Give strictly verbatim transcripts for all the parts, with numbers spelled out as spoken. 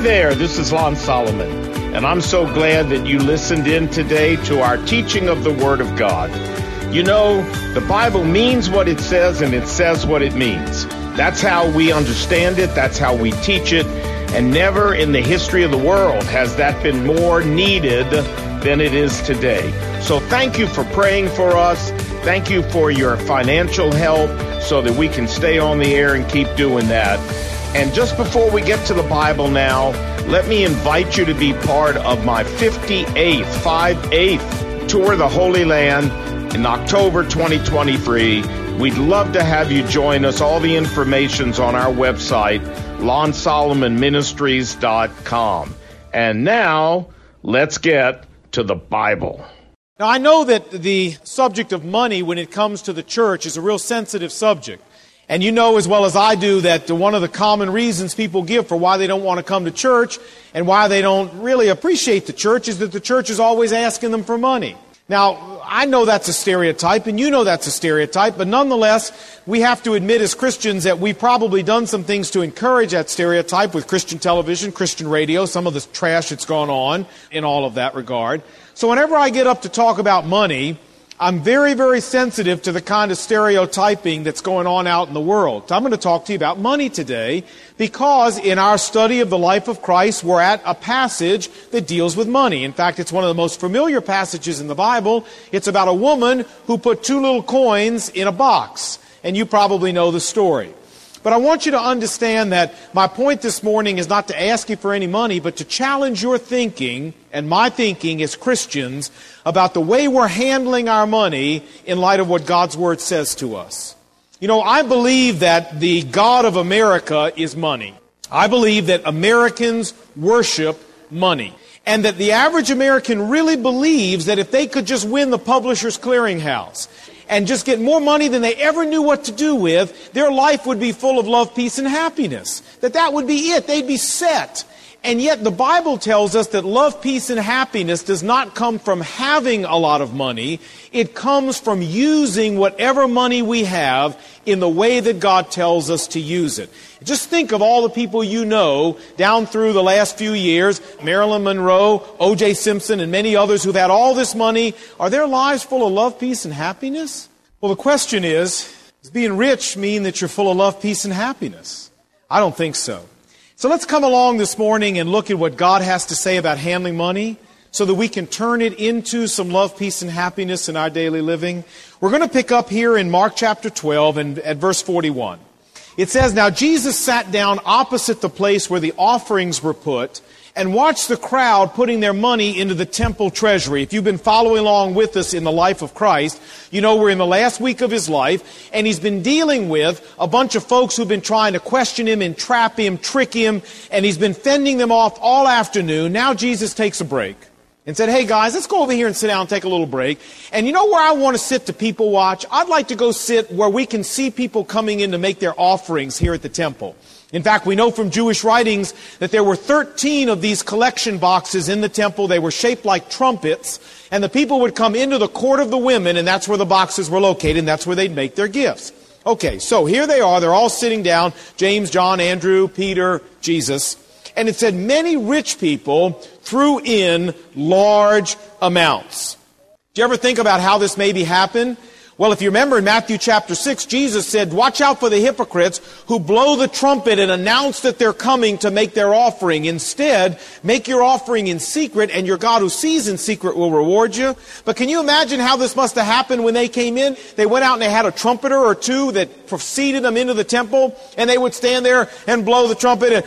there, this is Lon Solomon, and I'm so glad that you listened in today to our teaching of the Word of God. You know, the Bible means what it says, and it says what it means. That's how we understand it, that's how we teach it, and never in the history of the world has that been more needed than it is today. So thank you for praying for us. Thank you for your financial help so that we can stay on the air and keep doing that. And just before we get to the Bible now, let me invite you to be part of my fifty-eighth, five-eighth Tour of the Holy Land in October twenty twenty-three. We'd love to have you join us. All the information's on our website, lon solomon ministries dot com. And now, let's get to the Bible. Now, I know that the subject of money when it comes to the church is a real sensitive subject. And you know as well as I do that one of the common reasons people give for why they don't want to come to church and why they don't really appreciate the church is that the church is always asking them for money. Now, I know that's a stereotype, and you know that's a stereotype, but nonetheless, we have to admit as Christians that we've probably done some things to encourage that stereotype with Christian television, Christian radio, some of the trash that's gone on in all of that regard. So whenever I get up to talk about money, I'm very, very sensitive to the kind of stereotyping that's going on out in the world. So I'm going to talk to you about money today because in our study of the life of Christ, we're at a passage that deals with money. In fact, it's one of the most familiar passages in the Bible. It's about a woman who put two little coins in a box, and you probably know the story. But I want you to understand that my point this morning is not to ask you for any money, but to challenge your thinking and my thinking as Christians about the way we're handling our money in light of what God's Word says to us. You know, I believe that the God of America is money. I believe that Americans worship money. And that the average American really believes that if they could just win the Publishers Clearinghouse and just get more money than they ever knew what to do with, their life would be full of love, peace, and happiness. That that would be it. They'd be set. And yet the Bible tells us that love, peace, and happiness does not come from having a lot of money. It comes from using whatever money we have in the way that God tells us to use it. Just think of all the people you know down through the last few years, Marilyn Monroe, O J Simpson, and many others who've had all this money. Are their lives full of love, peace, and happiness? Well, the question is, does being rich mean that you're full of love, peace, and happiness? I don't think so. So let's come along this morning and look at what God has to say about handling money so that we can turn it into some love, peace, and happiness in our daily living. We're going to pick up here in Mark chapter twelve and at verse forty-one. It says, "Now Jesus sat down opposite the place where the offerings were put and watched the crowd putting their money into the temple treasury." If you've been following along with us in the life of Christ, you know we're in the last week of His life, and He's been dealing with a bunch of folks who've been trying to question Him, entrap Him, trick Him, and He's been fending them off all afternoon. Now Jesus takes a break and said, "Hey guys, let's go over here and sit down and take a little break. And you know where I want to sit to people watch? I'd like to go sit where we can see people coming in to make their offerings here at the temple." In fact, we know from Jewish writings that there were thirteen of these collection boxes in the temple. They were shaped like trumpets, and the people would come into the court of the women, and that's where the boxes were located, and that's where they'd make their gifts. Okay, so here they are. They're all sitting down, James, John, Andrew, Peter, Jesus. And it said many rich people threw in large amounts. Do you ever think about how this maybe happened? Well, if you remember in Matthew chapter six, Jesus said, "Watch out for the hypocrites who blow the trumpet and announce that they're coming to make their offering. Instead, make your offering in secret, and your God who sees in secret will reward you." But can you imagine how this must have happened when they came in? They went out and they had a trumpeter or two that preceded them into the temple, and they would stand there and blow the trumpet and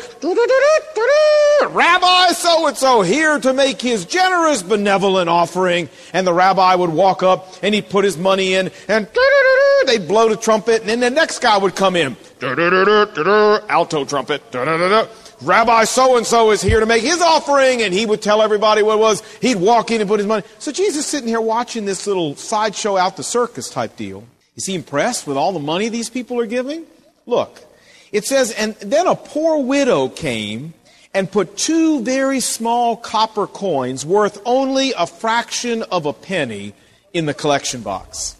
"Rabbi so-and-so here to make his generous benevolent offering." And the rabbi would walk up and he'd put his money in, and they'd blow the trumpet, and then the next guy would come in, alto trumpet, "Rabbi so-and-so is here to make his offering," and he would tell everybody what it was. He'd walk in and put his money. So Jesus sitting here watching this little sideshow out the circus type deal. Is he impressed with all the money these people are giving? Look, it says, "And then a poor widow came and put two very small copper coins worth only a fraction of a penny in the collection box."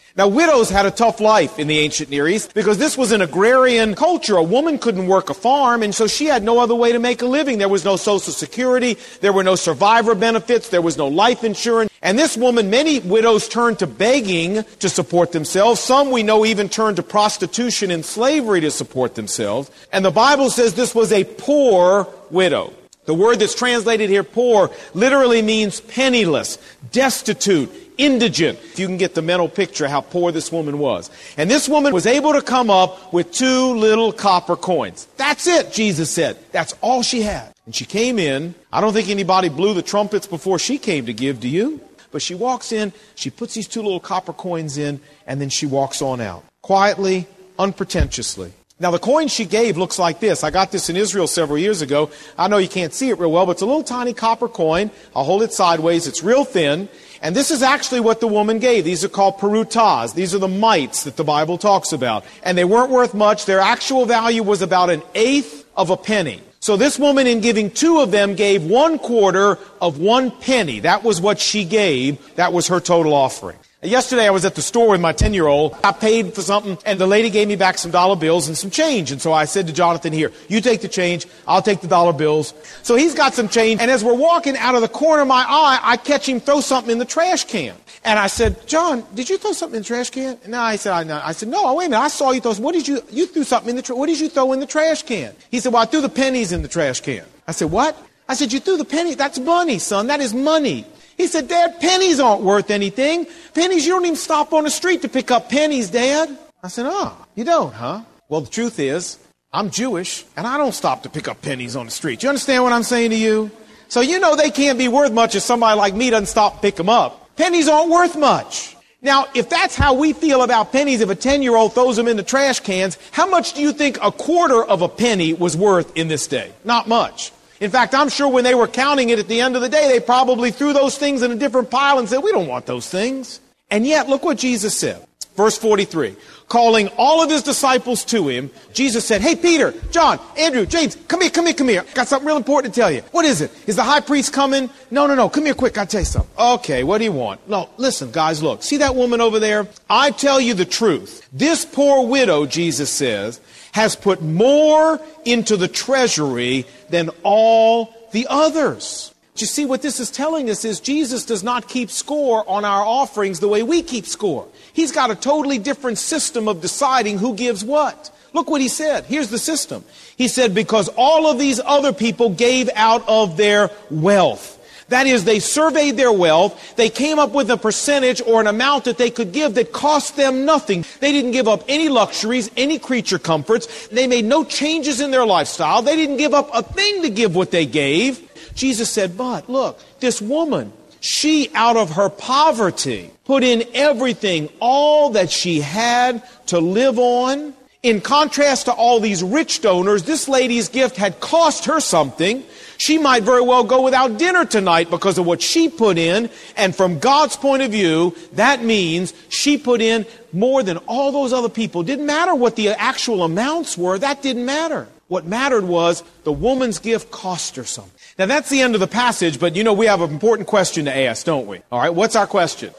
Now, widows had a tough life in the ancient Near East because this was an agrarian culture. A woman couldn't work a farm, and so she had no other way to make a living. There was no Social Security. There were no survivor benefits. There was no life insurance. And this woman, many widows turned to begging to support themselves. Some, we know, even turned to prostitution and slavery to support themselves. And the Bible says this was a poor widow. The word that's translated here, poor, literally means penniless, destitute, indigent. If you can get the mental picture how poor this woman was. And this woman was able to come up with two little copper coins. That's it, Jesus said. That's all she had. And she came in. I don't think anybody blew the trumpets before she came to give, do you? But she walks in, she puts these two little copper coins in, and then she walks on out. Quietly, unpretentiously. Now, the coin she gave looks like this. I got this in Israel several years ago. I know you can't see it real well, but it's a little tiny copper coin. I'll hold it sideways. It's real thin. And this is actually what the woman gave. These are called perutas. These are the mites that the Bible talks about. And they weren't worth much. Their actual value was about an eighth of a penny. So this woman, in giving two of them, gave one quarter of one penny. That was what she gave. That was her total offering. Yesterday I was at the store with my ten-year-old. I paid for something, and the lady gave me back some dollar bills and some change. And so I said to Jonathan, here, you take the change, I'll take the dollar bills. So he's got some change, and as we're walking out of the corner of my eye, I catch him throw something in the trash can. And I said, John, did you throw something in the trash can? No, I said, I, no. I said, no, wait a minute, I saw you throw, what did you, you threw something in the, tra- what did you throw in the trash can? He said, well, I threw the pennies in the trash can. I said, what? I said, you threw the pennies? That's money, son, that is money. He said, Dad, pennies aren't worth anything. Pennies, you don't even stop on the street to pick up pennies, Dad. I said, oh, you don't, huh? Well, the truth is, I'm Jewish, and I don't stop to pick up pennies on the street. You understand what I'm saying to you? So you know they can't be worth much if somebody like me doesn't stop to pick them up. Pennies aren't worth much. Now, if that's how we feel about pennies, if a ten-year-old throws them in the trash cans, how much do you think a quarter of a penny was worth in this day? Not much. In fact, I'm sure when they were counting it at the end of the day, they probably threw those things in a different pile and said, we don't want those things. And yet, look what Jesus said. Verse forty-three. Calling all of his disciples to him, Jesus said, hey, Peter, John, Andrew, James, come here, come here, come here. Got something real important to tell you. What is it? Is the high priest coming? No, no, no. Come here quick. I'll tell you something. Okay, what do you want? No, listen, guys, look. See that woman over there? I tell you the truth. This poor widow, Jesus says, has put more into the treasury than all the others. But you see, what this is telling us is Jesus does not keep score on our offerings the way we keep score. He's got a totally different system of deciding who gives what. Look what he said. Here's the system. He said, because all of these other people gave out of their wealth. That is, they surveyed their wealth, they came up with a percentage or an amount that they could give that cost them nothing. They didn't give up any luxuries, any creature comforts. They made no changes in their lifestyle. They didn't give up a thing to give what they gave. Jesus said, but look, this woman, she out of her poverty put in everything, all that she had to live on. In contrast to all these rich donors, this lady's gift had cost her something. She might very well go without dinner tonight because of what she put in. And from God's point of view, that means she put in more than all those other people. Didn't matter what the actual amounts were. That didn't matter. What mattered was the woman's gift cost her something. Now, that's the end of the passage, but you know we have an important question to ask, don't we? All right, what's our question?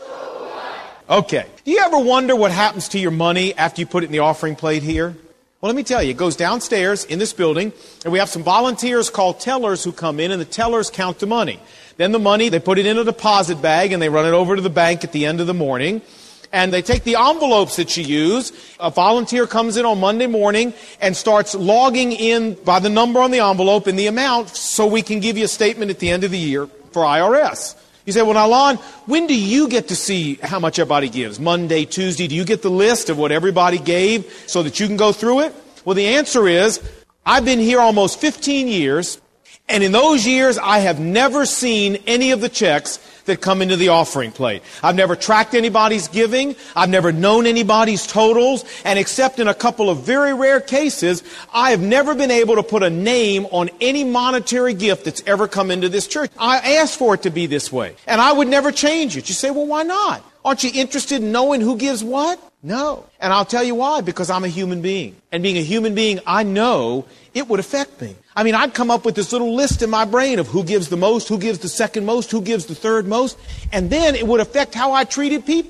Okay. Do you ever wonder what happens to your money after you put it in the offering plate here? Well, let me tell you, it goes downstairs in this building, and we have some volunteers called tellers who come in, and the tellers count the money. Then the money, they put it in a deposit bag, and they run it over to the bank at the end of the morning. And they take the envelopes that you use. A volunteer comes in on Monday morning and starts logging in by the number on the envelope and the amount so we can give you a statement at the end of the year for I R S. You say, well, now, Lon, when do you get to see how much everybody gives? Monday, Tuesday? Do you get the list of what everybody gave so that you can go through it? Well, the answer is, I've been here almost fifteen years, and in those years, I have never seen any of the checks that come into the offering plate. I've never tracked anybody's giving. I've never known anybody's totals. And except in a couple of very rare cases, I have never been able to put a name on any monetary gift that's ever come into this church. I asked for it to be this way. And I would never change it. You say, well, why not? Aren't you interested in knowing who gives what? No. And I'll tell you why. Because I'm a human being. And being a human being, I know it would affect me. I mean, I'd come up with this little list in my brain of who gives the most, who gives the second most, who gives the third most. And then it would affect how I treated people.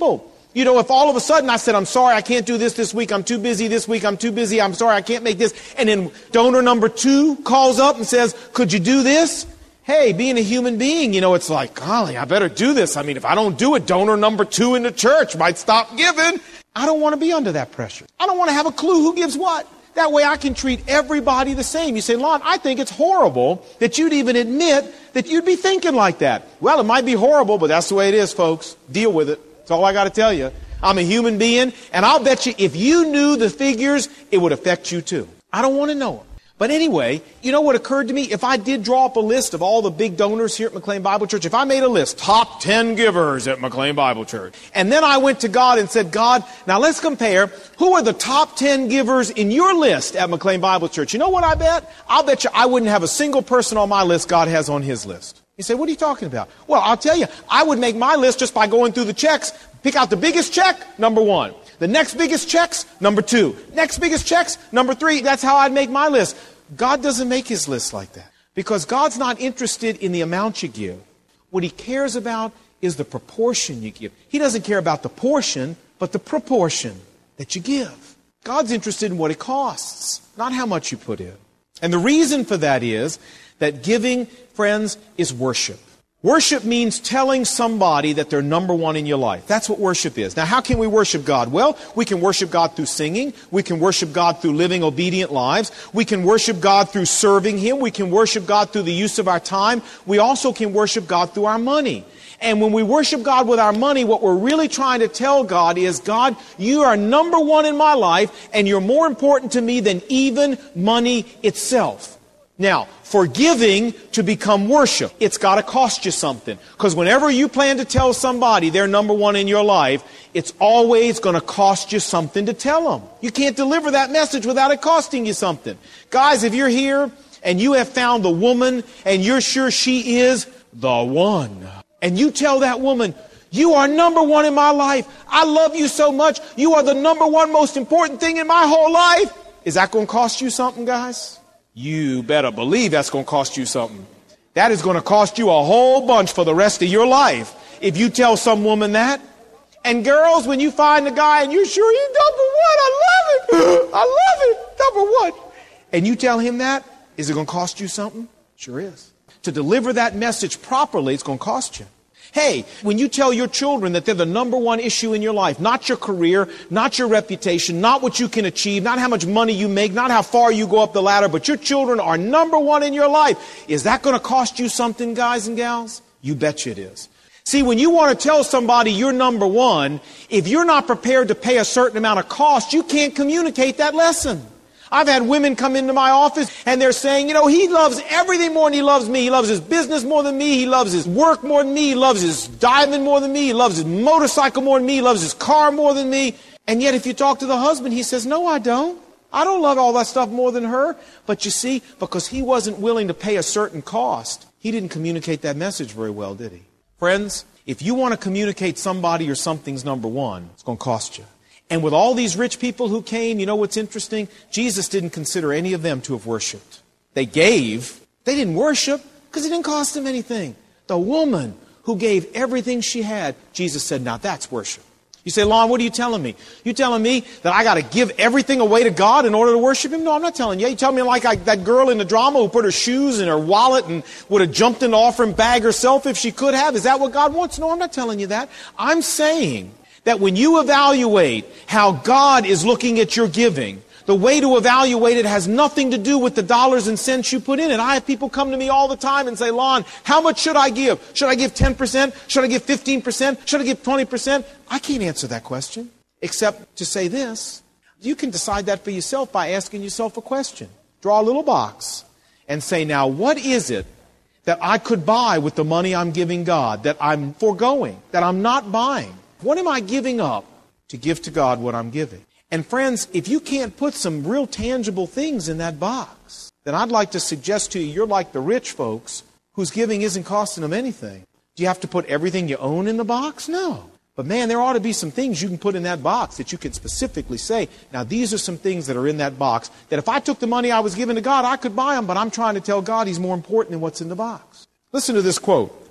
You know, if all of a sudden I said, I'm sorry, I can't do this this week, I'm too busy this week, I'm too busy, I'm sorry, I can't make this, and then donor number two calls up and says, could you do this? Hey, being a human being, you know, it's like, golly, I better do this. I mean, if I don't do it, donor number two in the church might stop giving. I don't want to be under that pressure. I don't want to have a clue who gives what. That way I can treat everybody the same. You say, Lon, I think it's horrible that you'd even admit that you'd be thinking like that. Well, it might be horrible, but that's the way it is, folks. Deal with it. That's all I got to tell you. I'm a human being, and I'll bet you if you knew the figures, it would affect you too. I don't want to know them. But anyway, you know what occurred to me? If I did draw up a list of all the big donors here at McLean Bible Church, if I made a list, top ten givers at McLean Bible Church, and then I went to God and said, God, now let's compare who are the top ten givers in your list at McLean Bible Church. You know what I bet? I'll bet you I wouldn't have a single person on my list God has on his list. You say, what are you talking about? Well, I'll tell you, I would make my list just by going through the checks, pick out the biggest check, number one. The next biggest checks, number two. Next biggest checks, number three. That's how I'd make my list. God doesn't make his list like that because God's not interested in the amount you give. What he cares about is the proportion you give. He doesn't care about the portion, but the proportion that you give. God's interested in what it costs, not how much you put in. And the reason for that is that giving, friends, is worship. Worship means telling somebody that they're number one in your life. That's what worship is. Now, how can we worship God? Well, we can worship God through singing. We can worship God through living obedient lives. We can worship God through serving him. We can worship God through the use of our time. We also can worship God through our money. And when we worship God with our money, what we're really trying to tell God is, God, you are number one in my life, and you're more important to me than even money itself. Now, for giving to become worship, it's got to cost you something. Because whenever you plan to tell somebody they're number one in your life, it's always going to cost you something to tell them. You can't deliver that message without it costing you something. Guys, if you're here and you have found the woman and you're sure she is the one, and you tell that woman, you are number one in my life. I love you so much. You are the number one most important thing in my whole life. Is that going to cost you something, guys? You better believe that's going to cost you something. That is going to cost you a whole bunch for the rest of your life if you tell some woman that. And girls, when you find a guy and you're sure he's number one, I love it. I love it. Number one. And you tell him that, is it going to cost you something? Sure is. To deliver that message properly, it's going to cost you. Hey, when you tell your children that they're the number one issue in your life, not your career, not your reputation, not what you can achieve, not how much money you make, not how far you go up the ladder, but your children are number one in your life, is that going to cost you something, guys and gals? You bet you it is. See, when you want to tell somebody you're number one, if you're not prepared to pay a certain amount of cost, you can't communicate that lesson. I've had women come into my office and they're saying, you know, he loves everything more than he loves me. He loves his business more than me. He loves his work more than me. He loves his diving more than me. He loves his motorcycle more than me. He loves his car more than me. And yet if you talk to the husband, he says, no, I don't. I don't love all that stuff more than her. But you see, because he wasn't willing to pay a certain cost, he didn't communicate that message very well, did he? Friends, if you want to communicate somebody or something's number one, it's going to cost you. And with all these rich people who came, you know what's interesting? Jesus didn't consider any of them to have worshipped. They gave. They didn't worship because it didn't cost them anything. The woman who gave everything she had, Jesus said, now that's worship. You say, Lon, what are you telling me? You telling me that I got to give everything away to God in order to worship him? No, I'm not telling you. You tell me like I, that girl in the drama who put her shoes in her wallet and would have jumped in the offering bag herself if she could have. Is that what God wants? No, I'm not telling you that. I'm saying that when you evaluate how God is looking at your giving, the way to evaluate it has nothing to do with the dollars and cents you put in it. I have people come to me all the time and say, Lon, how much should I give? Should I give ten percent? Should I give fifteen percent? Should I give twenty percent? I can't answer that question, except to say this. You can decide that for yourself by asking yourself a question. Draw a little box and say, now, what is it that I could buy with the money I'm giving God, that I'm foregoing, that I'm not buying? What am I giving up to give to God what I'm giving? And friends, if you can't put some real tangible things in that box, then I'd like to suggest to you, you're like the rich folks whose giving isn't costing them anything. Do you have to put everything you own in the box? No. But man, there ought to be some things you can put in that box that you can specifically say, now these are some things that are in that box that if I took the money I was giving to God, I could buy them, but I'm trying to tell God he's more important than what's in the box. Listen to this quote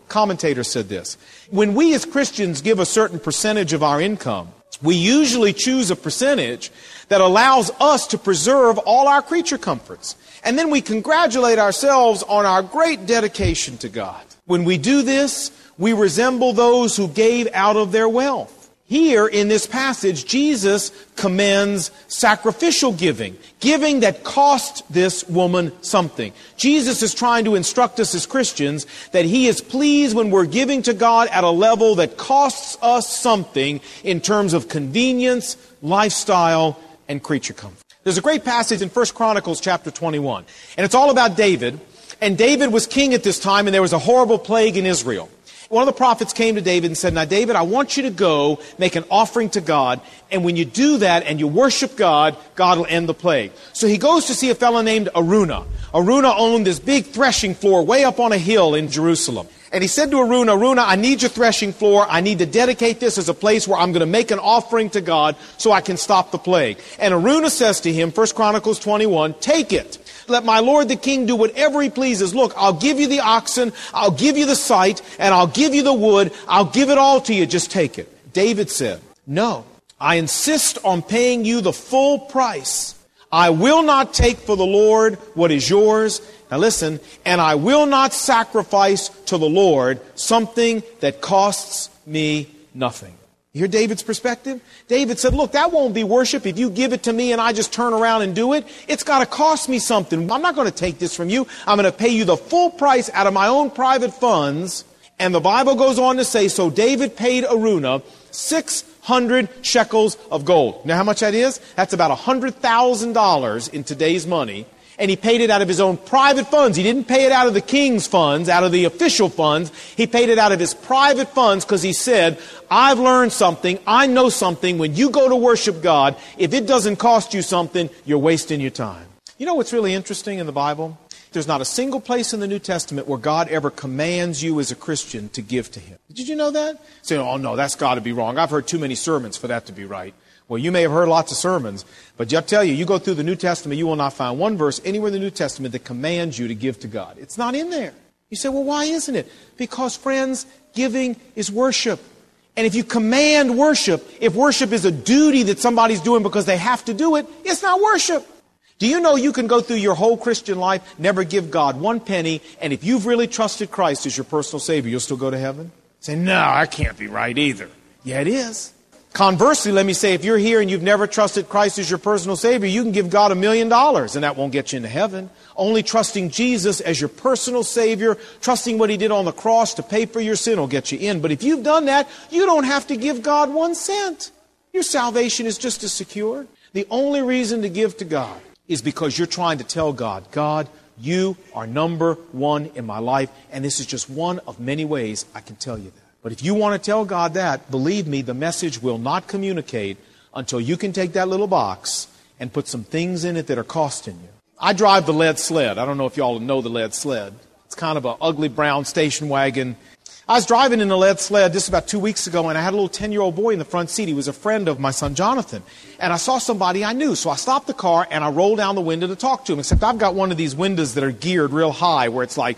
commentator said this: when we as Christians give a certain percentage of our income, we usually choose a percentage that allows us to preserve all our creature comforts. And then we congratulate ourselves on our great dedication to God. When we do this, we resemble those who gave out of their wealth. Here in this passage, Jesus commends sacrificial giving, giving that cost this woman something. Jesus is trying to instruct us as Christians that He is pleased when we're giving to God at a level that costs us something in terms of convenience, lifestyle, and creature comfort. There's a great passage in First Chronicles chapter twenty-one, and it's all about David. And David was king at this time, and there was a horrible plague in Israel. One of the prophets came to David and said, now, David, I want you to go make an offering to God. And when you do that and you worship God, God will end the plague. So he goes to see a fellow named Araunah. Araunah owned this big threshing floor way up on a hill in Jerusalem. And he said to Araunah, Araunah, I need your threshing floor. I need to dedicate this as a place where I'm going to make an offering to God so I can stop the plague. And Araunah says to him, First Chronicles twenty-one, take it. Let my lord the king do whatever he pleases. Look, I'll give you the oxen, I'll give you the site, and I'll give you the wood. I'll give it all to you. Just take it. David said, no, I insist on paying you the full price. I will not take for the Lord what is yours. Now listen, and I will not sacrifice to the Lord something that costs me nothing. You hear David's perspective? David said, look, that won't be worship if you give it to me and I just turn around and do it. It's got to cost me something. I'm not going to take this from you. I'm going to pay you the full price out of my own private funds. And the Bible goes on to say, so David paid Araunah six hundred shekels of gold. Now how much that is? That's about one hundred thousand dollars in today's money. And he paid it out of his own private funds. He didn't pay it out of the king's funds, out of the official funds. He paid it out of his private funds because he said, I've learned something. I know something. When you go to worship God, if it doesn't cost you something, you're wasting your time. You know what's really interesting in the Bible? There's not a single place in the New Testament where God ever commands you as a Christian to give to Him. Did you know that? Say, oh no, that's got to be wrong. I've heard too many sermons for that to be right. Well, you may have heard lots of sermons, but I'll tell you, you go through the New Testament, you will not find one verse anywhere in the New Testament that commands you to give to God. It's not in there. You say, well, why isn't it? Because, friends, giving is worship. And if you command worship, if worship is a duty that somebody's doing because they have to do it, it's not worship. Do you know you can go through your whole Christian life, never give God one penny, and if you've really trusted Christ as your personal Savior, you'll still go to heaven? Say, no, that can't be right either. Yeah, it is. Conversely, let me say, if you're here and you've never trusted Christ as your personal Savior, you can give God a million dollars and that won't get you into heaven. Only trusting Jesus as your personal Savior, trusting what He did on the cross to pay for your sin will get you in. But if you've done that, you don't have to give God one cent. Your salvation is just as secure. The only reason to give to God is because you're trying to tell God, God, you are number one in my life, and this is just one of many ways I can tell you that. But if you want to tell God that, believe me, the message will not communicate until you can take that little box and put some things in it that are costing you. I drive the lead sled. I don't know if y'all know the lead sled. It's kind of an ugly brown station wagon. I was driving in the lead sled just about two weeks ago, and I had a little ten-year-old boy in the front seat. He was a friend of my son Jonathan. And I saw somebody I knew. So I stopped the car, and I rolled down the window to talk to him. Except I've got one of these windows that are geared real high, where it's like,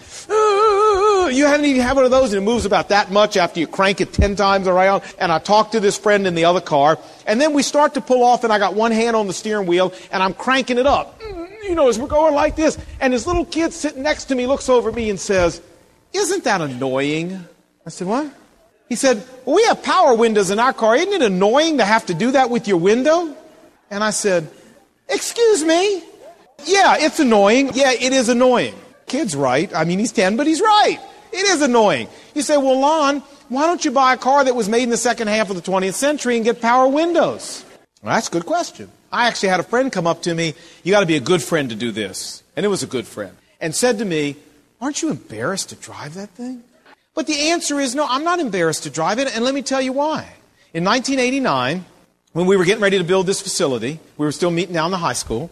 you haven't even had one of those, and it moves about that much after you crank it ten times around. And I talked to this friend in the other car, and then we start to pull off, and I got one hand on the steering wheel, and I'm cranking it up. You know, as we're going like this, and this little kid sitting next to me looks over at me and says, isn't that annoying? I said, what? He said, well, we have power windows in our car. Isn't it annoying to have to do that with your window? And I said, excuse me? Yeah, it's annoying. Yeah, it is annoying. Kid's right. I mean, he's ten, but he's right. It is annoying. You say, well, Lon, why don't you buy a car that was made in the second half of the twentieth century and get power windows? Well, that's a good question. I actually had a friend come up to me. You got to be a good friend to do this. And it was a good friend. And said to me, aren't you embarrassed to drive that thing? But the answer is, no, I'm not embarrassed to drive it, and let me tell you why. In nineteen eighty-nine, when we were getting ready to build this facility, we were still meeting down in the high school,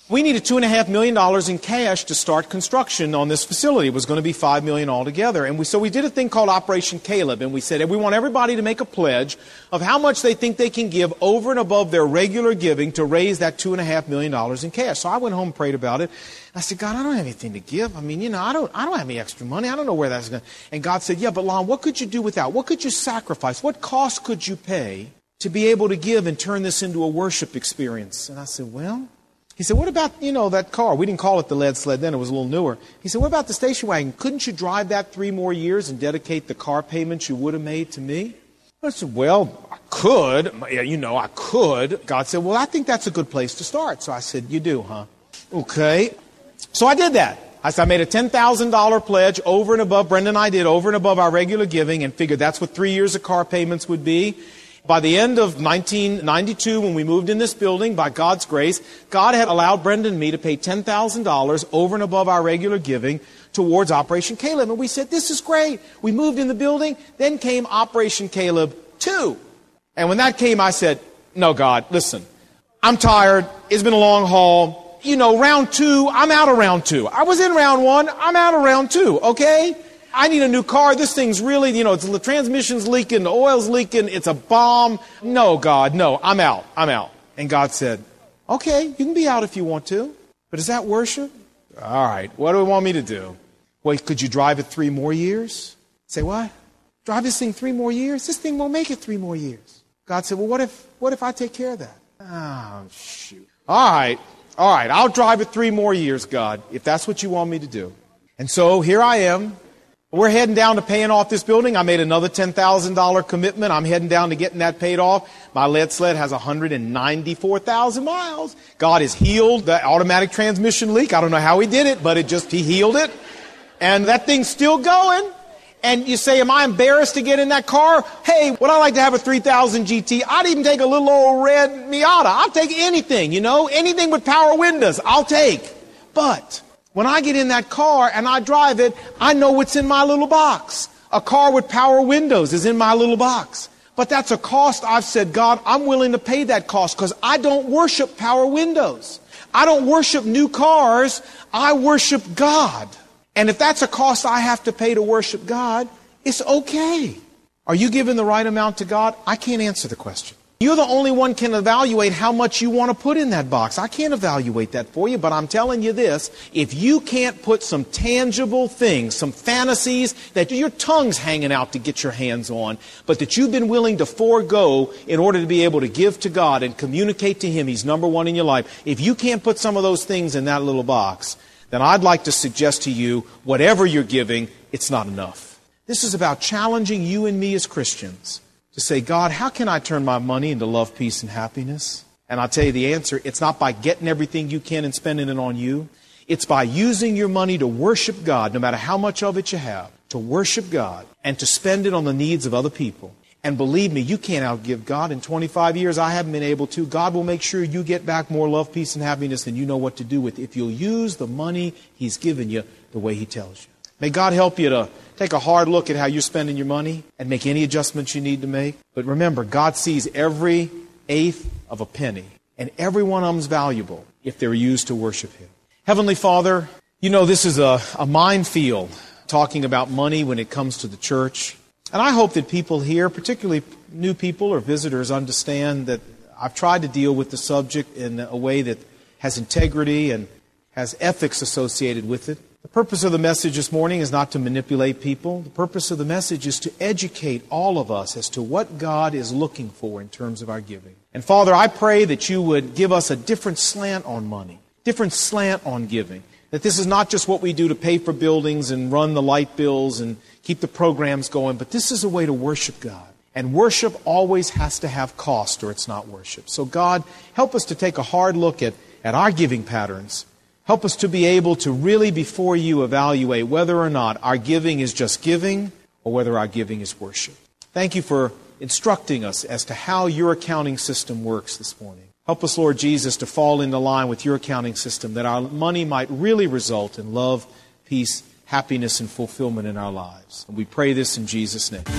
We needed two and a half million dollars in cash to start construction on this facility. It was going to be five million dollars altogether. And we, so we did a thing called Operation Caleb. And we said, we want everybody to make a pledge of how much they think they can give over and above their regular giving to raise that two and a half million dollars in cash. So I went home and prayed about it. I said, God, I don't have anything to give. I mean, you know, I don't, I don't have any extra money. I don't know where that's going to. And God said, yeah, but Lon, what could you do without? What could you sacrifice? What cost could you pay to be able to give and turn this into a worship experience? And I said, well, he said, what about, you know, that car? We didn't call it the lead sled then. It was a little newer. He said, what about the station wagon? Couldn't you drive that three more years and dedicate the car payments you would have made to me? I said, well, I could. Yeah, you know, I could. God said, well, I think that's a good place to start. So I said, you do, huh? Okay. So I did that. I said, I made a ten thousand dollars pledge over and above, Brenda and I did, over and above our regular giving, and figured that's what three years of car payments would be. By the end of nineteen ninety-two, when we moved in this building, by God's grace, God had allowed Brenda and me to pay ten thousand dollars over and above our regular giving towards Operation Caleb. And we said, this is great. We moved in the building. Then came Operation Caleb two. And when that came, I said, no, God, listen, I'm tired. It's been a long haul. You know, round two, I'm out of round two. I was in round one. I'm out of round two, okay? I need a new car. This thing's really, you know, it's, the transmission's leaking, the oil's leaking, it's a bomb. No, God, no, I'm out. I'm out. And God said, okay, you can be out if you want to. But is that worship? All right, what do we want me to do? Wait, could you drive it three more years? Say what? Drive this thing three more years? This thing won't make it three more years. God said, well, what if, what if I take care of that? Oh, shoot. All right, all right, I'll drive it three more years, God, if that's what you want me to do. And so here I am. We're heading down to paying off this building. I made another ten thousand dollars commitment. I'm heading down to getting that paid off. My lead sled has one hundred ninety-four thousand miles. God has healed the automatic transmission leak. I don't know how he did it, but it just, he healed it. And that thing's still going. And you say, am I embarrassed to get in that car? Hey, would I like to have a three thousand G T? I'd even take a little old red Miata. I'll take anything, you know, anything with power windows, I'll take. But when I get in that car and I drive it, I know what's in my little box. A car with power windows is in my little box. But that's a cost. I've said, God, I'm willing to pay that cost because I don't worship power windows. I don't worship new cars. I worship God. And if that's a cost I have to pay to worship God, it's okay. Are you giving the right amount to God? I can't answer the question. You're the only one can evaluate how much you want to put in that box. I can't evaluate that for you, but I'm telling you this. If you can't put some tangible things, some fantasies that your tongue's hanging out to get your hands on, but that you've been willing to forego in order to be able to give to God and communicate to Him He's number one in your life, if you can't put some of those things in that little box, then I'd like to suggest to you, whatever you're giving, it's not enough. This is about challenging you and me as Christians to say, God, how can I turn my money into love, peace, and happiness? And I'll tell you the answer. It's not by getting everything you can and spending it on you. It's by using your money to worship God, no matter how much of it you have, to worship God and to spend it on the needs of other people. And believe me, you can't outgive God. In twenty-five years, I haven't been able to. God will make sure you get back more love, peace, and happiness than you know what to do with if you'll use the money He's given you the way He tells you. May God help you to take a hard look at how you're spending your money and make any adjustments you need to make. But remember, God sees every eighth of a penny, and every one of them is valuable if they're used to worship Him. Heavenly Father, you know this is a, a minefield, talking about money when it comes to the church. And I hope that people here, particularly new people or visitors, understand that I've tried to deal with the subject in a way that has integrity and has ethics associated with it. The purpose of the message this morning is not to manipulate people. The purpose of the message is to educate all of us as to what God is looking for in terms of our giving. And Father, I pray that you would give us a different slant on money, different slant on giving. That this is not just what we do to pay for buildings and run the light bills and keep the programs going, but this is a way to worship God. And worship always has to have cost or it's not worship. So God, help us to take a hard look at, at our giving patterns. Help us to be able to really, before you, evaluate whether or not our giving is just giving or whether our giving is worship. Thank you for instructing us as to how your accounting system works this morning. Help us, Lord Jesus, to fall into line with your accounting system, that our money might really result in love, peace, happiness, and fulfillment in our lives. And we pray this in Jesus' name.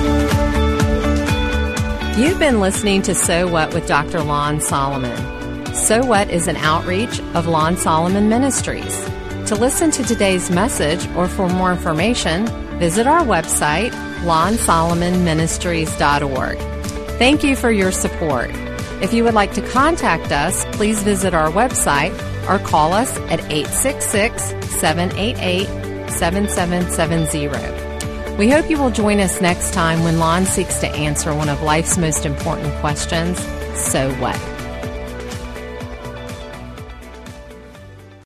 You've been listening to So What with Doctor Lon Solomon. So What is an outreach of Lon Solomon Ministries. To listen to today's message or for more information, visit our website, lon solomon ministries dot org. Thank you for your support. If you would like to contact us, please visit our website or call us at eight six six, seven eight eight, seven seven seven zero. We hope you will join us next time when Lon seeks to answer one of life's most important questions, so what?